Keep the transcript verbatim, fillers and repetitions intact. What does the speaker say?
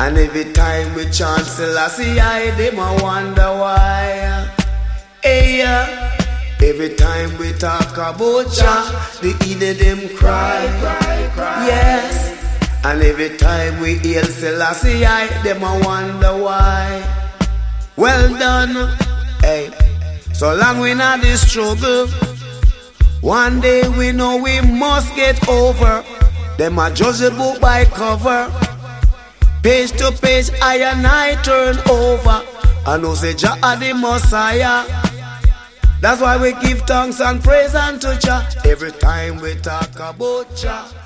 And every time we chant Selassie, I them a wonder why. Hey, yeah. Every time we talk about Jah, the idiot them cry. cry, cry. Yes. And every time we hail Selassie, I them a wonder why. Well done. Hey. So long we not this struggle, one day we know we must get over. Them a judge the book by cover. Page to page, I and I turn over. I know say Jah are the Messiah. That's why we give thanks and praise unto Jah every time we talk about Jah.